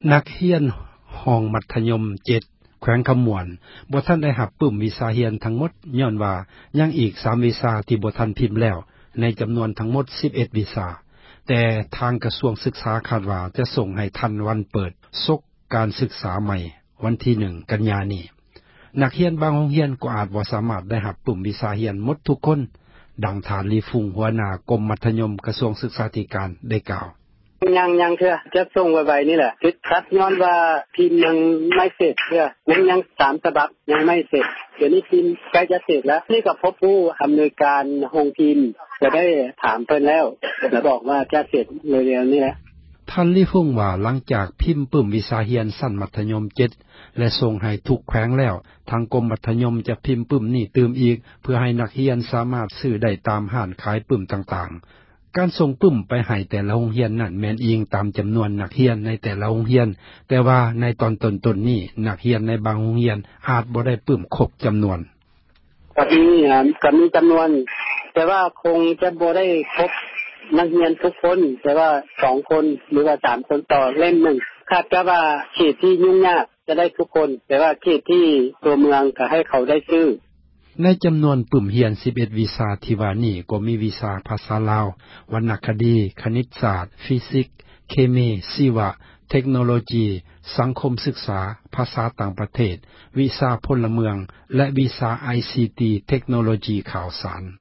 นักเรียนห้องมัธยม7แขวงคำมวนบ่ทันได้รับปึ้มวิชาเรียนทั้งหมดย้อนว่ายังอีก3วิชาที่บ่ทันพิมพ์แล้วในจำนวนทั้งหมด11วิชาแต่ทางกระทรวงศึกษาคาดว่าจะส่งให้ทันวันเปิดศกการศึกษาใหม่วันที่1กันยายนนี้นักเรียนบางโรงเรียนก็อาจบ่สามารถได้รับปึ้มวิชาเรียนหมดทุกคนดังฐานลีฟุงหัวหน้ากรมมัธยมกระทรวงศึกษาธิการได้กล่าวยังเถื่อจะส่งไว้นี่แหละติดขัดย้อนว่าพิมพ์ยังไม่เสร็จเถื่อยัง3ฉบับยังไม่เสร็จเดี๋ยวนี้พิมพ์ใกล้จะเสร็จแล้วนี่ก็พบผู้อำนวยการโรงพิมพ์จะได้ถามเพิ่นแล้วจะบอกว่าจะเสร็จเร็วๆนี้แหละท่านลีฟุงว่าหลังจากพิมพ์ปึ้มวิชาเรียนสั้นมัธยม7และส่งให้ทุกแขวงแล้วทางกรมมัธยมจะพิมพ์ปึ้มนี้เติมอีกเพื่อให้นักเรียนสามารถซื้อได้ตามห้านขายปึ้มต่างๆการส่งปึ้มไปให้แต่ละโรงเรียนนั้นแม่นอิงตามจำนวนนักเรียนในแต่ละโรงเรียนแต่ว่าในตอนต้นๆนี้นักเรียนในบางโรงเรียนอาจบ่ได้ปึ้มครบจำนวนก็มีจำนวนแต่ว่าคงจะบ่ได้ครบนักเรียนทุกคนแต่ว่า2คนหรือว่า3คนต่อเล่มนึงคาดว่าเขตที่ยุ่งยากจะได้ทุกคนแต่ว่าเขตที่ตัวเมืองก็ให้เขาได้ซื้อในจำนวนปึ้มเรียน11วิชาที่ว่านี้ก็มีวิชาภาษาลาววรรณคดีคณิตศาสตร์ฟิสิกส์เคมีชีวะเทคโนโลยีสังคมศึกษาภาษาต่างประเทศวิชาพลเมืองและวิชา ICT เทคโนโลยีข่าวสาร